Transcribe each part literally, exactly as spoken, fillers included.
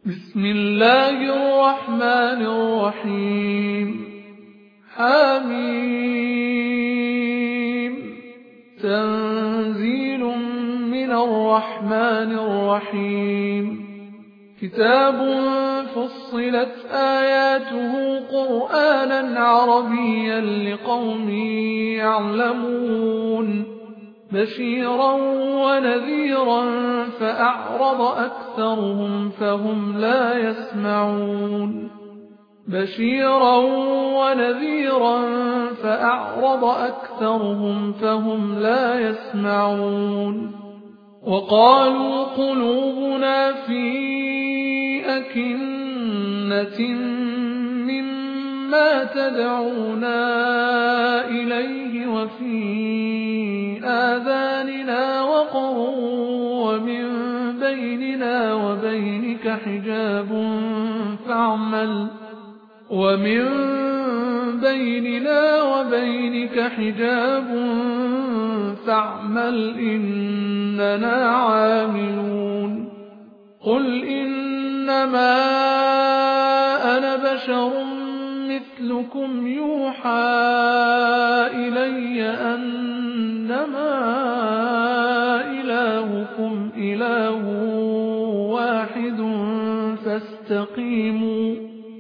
بسم الله الرحمن الرحيم حميم تنزيل من الرحمن الرحيم كتاب فصلت آياته قرآنا عربيا لقوم يعلمون بشيرا ونذيرا فأعرض أكثرهم فهم لا يسمعون بشيرا ونذيرا فأعرض أكثرهم فهم لا يسمعون وقالوا قلوبنا في أكنة مما تدعونا إليه وفي آذاننا وقر ومن بيننا وبينك حجاب فاعمل ومن بيننا وبينك حجاب فاعمل إننا عاملون قل إنما أنا بشر مثلكم يوحى إلي أنما إلهكم إله واحد فاستقيموا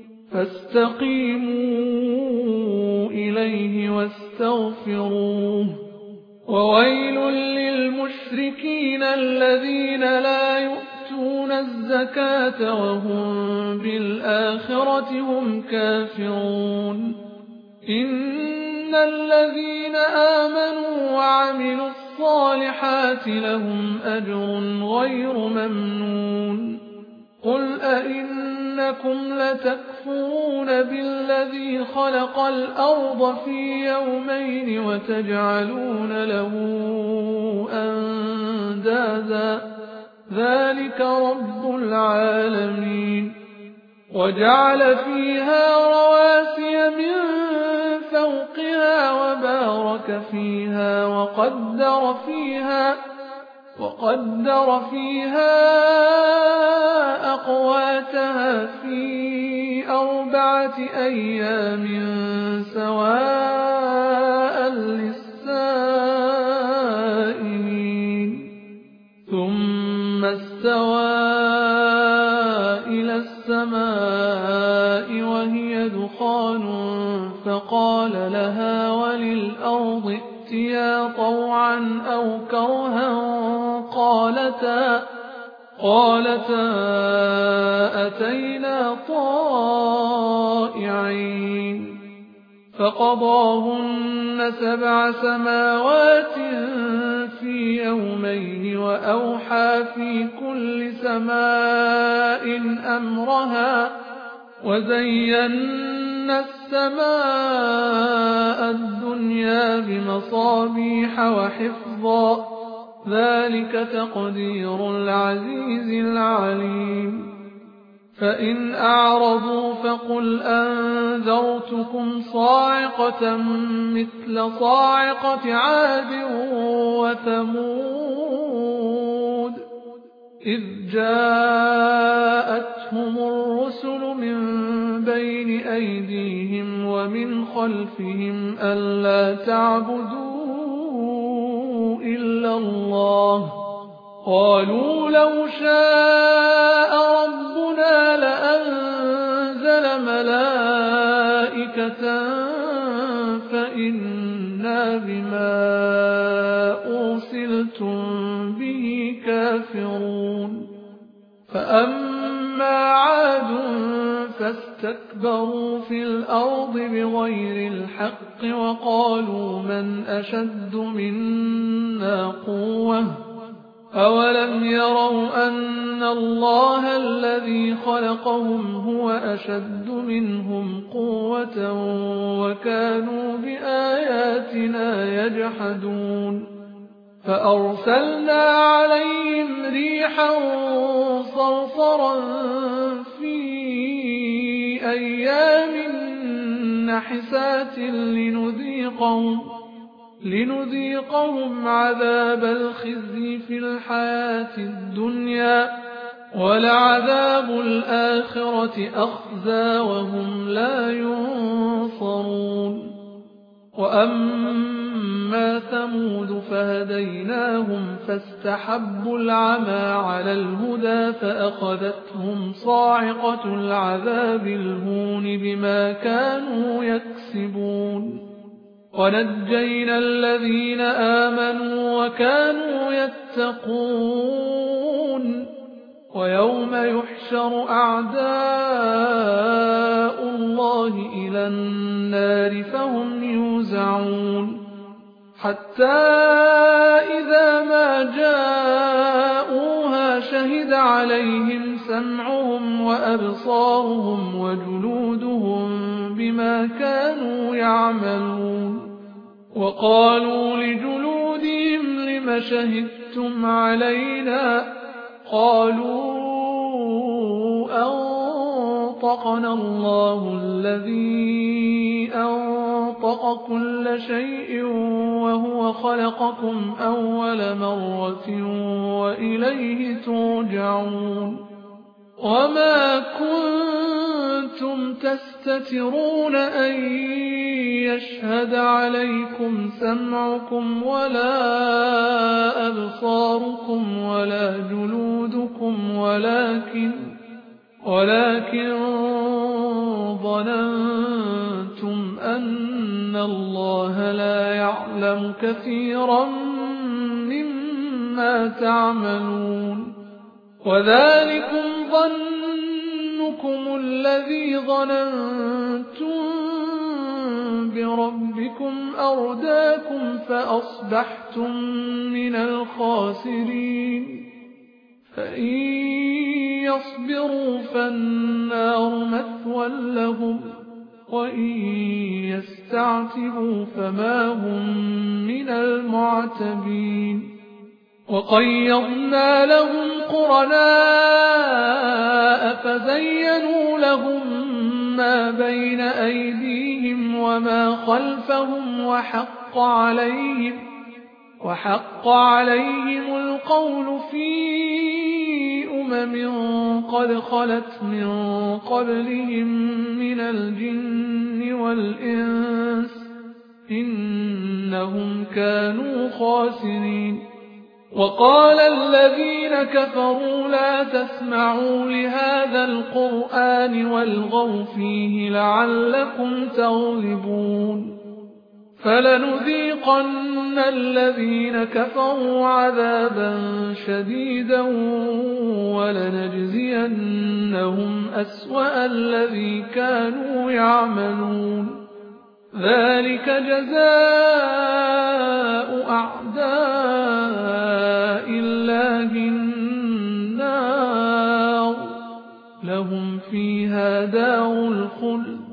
فاستقيموا إليه واستغفروه وويل للمشركين الذين لا يؤتون الزكاة وهم بالآخرة هم كافرون إن الذين آمنوا وعملوا الصالحات لهم أجر غير ممنون قل أئنكم لتكفرون بالذي خلق الأرض في يومين وتجعلون له أندادا ذلك رب العالمين وجعل فيها رواسي من فوقها وبارك فيها وقدر فيها وقدر فيها أقواتها في أربعة أيام سواء للسائلين ثم استوى إلى السماء وهي دخان فقال لها وللأرض ائتيا طوعا أو كرها قالتا قالتا أتينا طائعين فقضاهن سبع سماوات في يومين وأوحى في كل سماء أمرها وزينا السماء الدنيا بمصابيح وحفظا ذلك تقدير العزيز العليم فإن أعرضوا فقل أنذرتكم صاعقة مثل صاعقة عاد وثمود إذ جاءتهم الرسل من بين أيديهم ومن خلفهم ألا تعبدوا إلا الله قالوا لو شاء ربنا لأنزل ملائكة فإنا بما أرسلتم به كافرون فأما عاد فاستكبروا في الأرض بغير الحق وقالوا من أشد منا قوة أولم يروا أن الله الذي خلقهم هو أشد منهم قوة وكانوا بآياتنا يجحدون فأرسلنا عليهم ريحا صرصرا في أيام نحسات لنذيقهم لنذيقهم عذاب الخزي في الحياة الدنيا ولعذاب الآخرة أخزى وهم لا ينصرون وأما ثمود فهديناهم فاستحبوا العمى على الهدى فأخذتهم صاعقة العذاب الهون بما كانوا يكسبون ونجينا الذين آمنوا وكانوا يتقون ويوم يحشر أعداء الله إلى النار فهم يوزعون حتى إذا ما جاءوها شهد عليهم سمعهم وأبصارهم وجلودهم بما كانوا يعملون وقالوا لجلودهم لم شهدتم علينا قالوا أنطقنا الله الذي أنطق كل شيء وهو خلقكم أول مرة وإليه ترجعون وما كنتم تستترون أن يشهد عليكم سمعكم ولا أبصاركم ولا جلودكم ولكن ولكن ظننتم أن الله لا يعلم كثيرا مما تعملون وذلكم ظنكم الذي ظننتم بربكم أرداكم فأصبحتم من الخاسرين فإن يصبروا فالنار مثوى لهم وإن يستعتبوا فما هم من المعتبين وقيضنا لهم قرناء فزينوا لهم ما بين أيديهم وما خلفهم وحق عليهم وحق عليهم القول في أمم قد خلت من قبلهم من الجن والإنس إنهم كانوا خاسرين وقال الذين كفروا لا تسمعوا لهذا القرآن والغوا فيه لعلكم تغلبون فلنذيقن الذين كفروا عذابا شديدا ولنجزينهم أسوأ الذي كانوا يعملون ذلك جزاء أعداء الله النار لهم فيها دار الخلد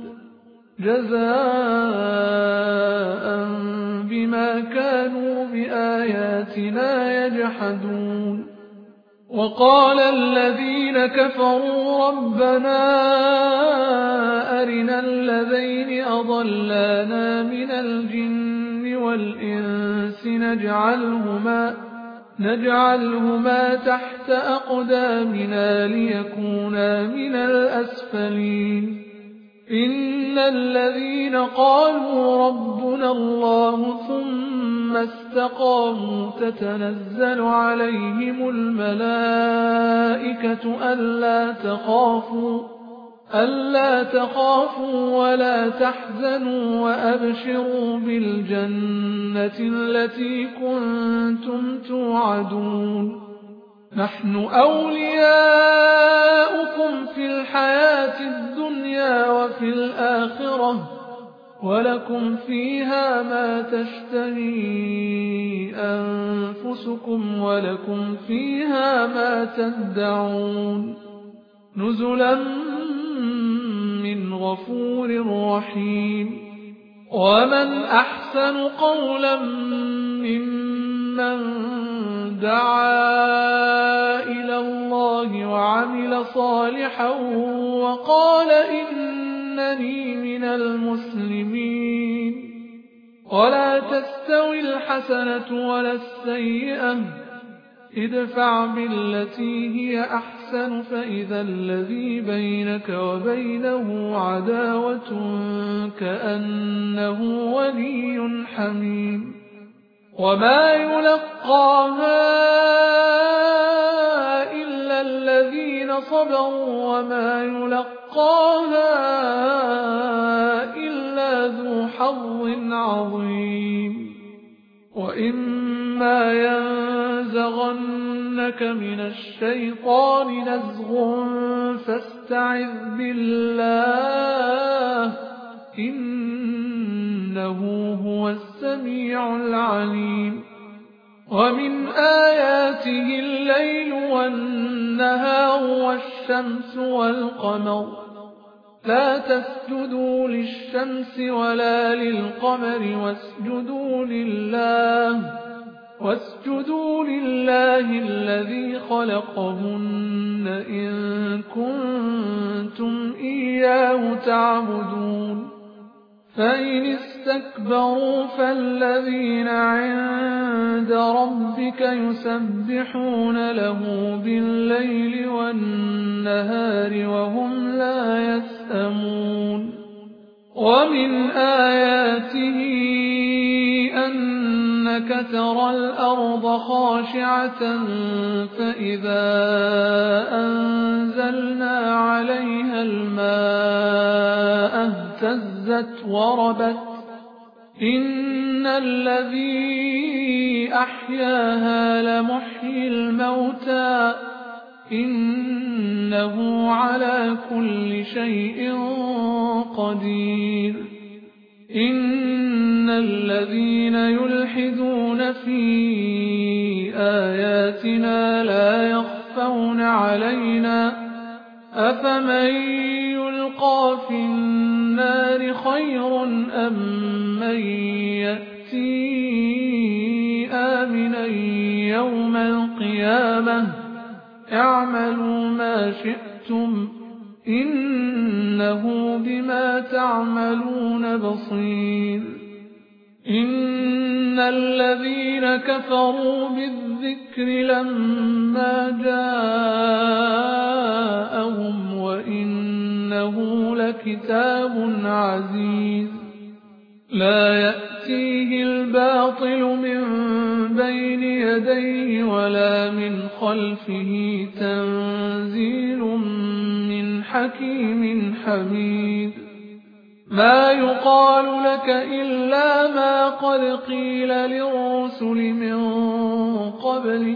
جزاء بما كانوا بآياتنا يجحدون وقال الذين كفروا ربنا أرنا الذين أضلانا من الجن والإنس نجعلهما, نجعلهما تحت أقدامنا ليكونا من الأسفلين إن الذين قالوا ربنا الله ثم استقاموا تتنزل عليهم الملائكة ألا تخافوا ألا تخافوا ولا تحزنوا وأبشروا بالجنة التي كنتم توعدون نحن أولياؤكم في الحياة الدنيا وفي الآخرة ولكم فيها ما تشتهي أنفسكم ولكم فيها ما تدعون نزلا من غفور رحيم ومن أحسن قولا ممن دعا إلى الله وعمل صالحا وقال إنني من المسلمين ولا تستوي الحسنة ولا السيئة ادفع بالتي هي أحسن فإذا الذي بينك وبينه عداوة كأنه ولي حميم وما يلقاها إلا الذين صبروا وما يلقاها إلا ذو حظ عظيم وإما ينزغنك من الشيطان نزغ فاستعذ بالله إنه هو السميع العليم ومن آياته الليل والنهار والشمس والقمر لا تسجدوا للشمس ولا للقمر واسجدوا لله واسجدوا لله الذي خلقهن إن كنتم إياه تعبدون فإن استكبروا فالذين عند ربك يسبحون له بالليل والنهار وهم لا يسأمون ومن آياته أنك ترى الأرض خاشعة فإذا أنزلنا عليها الماء اهتزت وربت إن الذي أحياها لمحيي الموتى إنه على كل شيء قدير إن الذين يلحدون في آياتنا لا يخفون علينا أفمن يلقى في النار خير أم من يأتي آمنا يوم القيامة اعملوا ما شئتم إنه بما تعملون بصير إن الذين كفروا بالذكر لما جاءهم وإنه لكتاب عزيز لا يأتيه الباطل من بين يديه ولا من خلفه تنزيل من حكيم حميد ما يقال لك إلا ما قد قيل للرسل من قبلك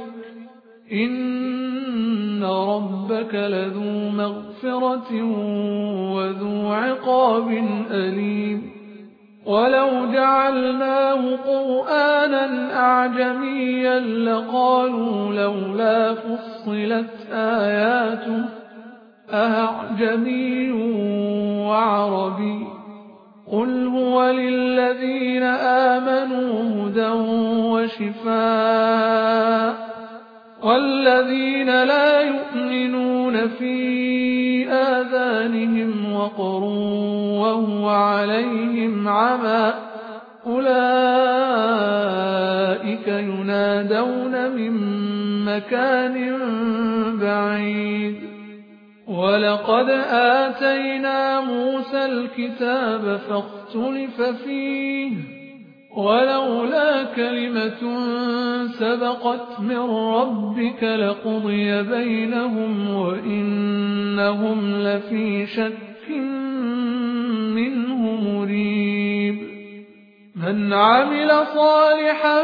إن ربك لذو مغفرة وذو عقاب أليم ولو جعلناه قرآنا أعجميا لقالوا لولا فصلت آياته أعجمي وعربي قل هو للذين آمنوا هدى وشفاء والذين لا يؤمنون في آذانهم وقر وهو عليهم عمى أولئك ينادون من مكان بعيد ولقد آتينا موسى الكتاب فاختلف فيه ولولا كلمة سبقت من ربك لقضي بينهم وإنهم لفي شك منه مريب من عمل صالحا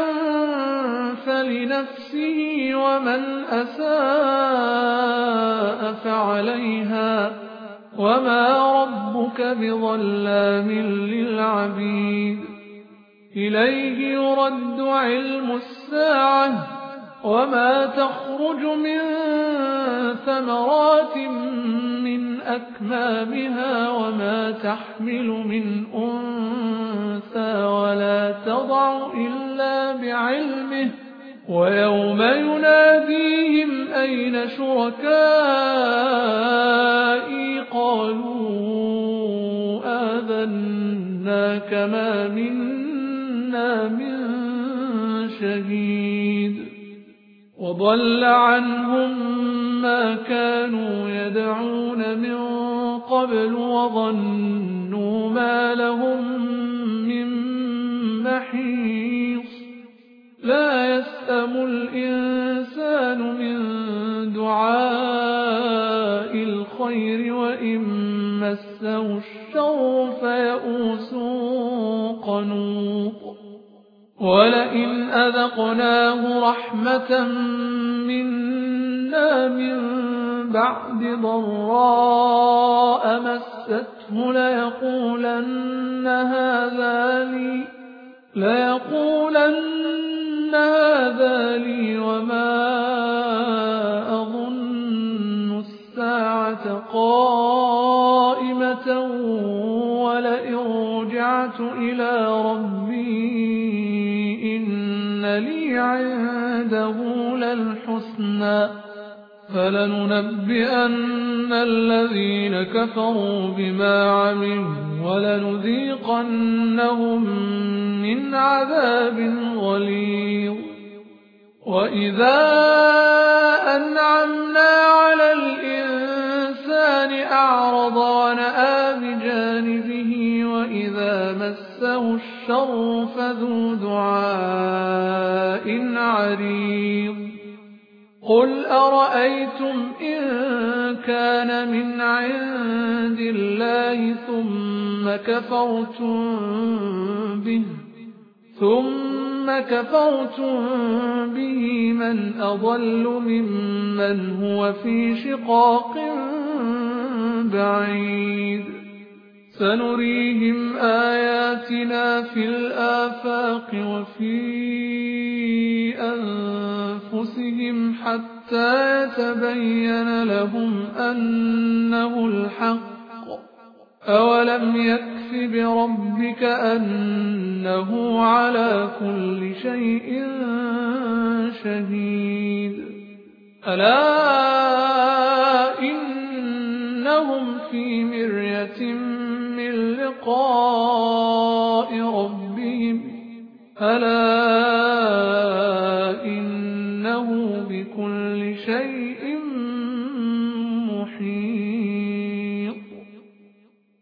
فلنفسه ومن أساء فعليها وما ربك بظلام للعبيد إليه يرد علم الساعة وما تخرج من ثمرات من أكمامها وما تحمل من أنثى ولا تضع إلا بعلمه ويوم يناديهم أين شركائي قالوا آذناك ما منا من شهيد وضل عنهم ما كانوا يدعون من قبل وظنوا ما لهم من محيص لا يسأم الإنسان من دعاء الخير وإن مسه الشر فيئوس قنوط ولئن أذقناه رحمة منا من بعد ضراء مسته ليقولن هذا لي ليقولن هذا لي وما أظن الساعة قائمة ولئن رجعت إلى ربي إن لي عنده للحسنى فلننبئن الذين كفروا بما عملوا ولنذيقنهم من عذاب غليظ وإذا أنعمنا على الإنسان أعرض ونأى بجانبه وإذا مسه الشر فذو دعاء عريض قل أرأيتم إن كان من عند الله ثم كفرتم به ثم كفرتم به من أضل ممن هو في شقاق بعيد سنريهم آياتنا في الآفاق وفي أنفسهم حتى يتبين لهم أنه الحق أولم يكف بربك أنه على كل شيء شهيد ألا إنهم في مرية من لقاء ربهم ألا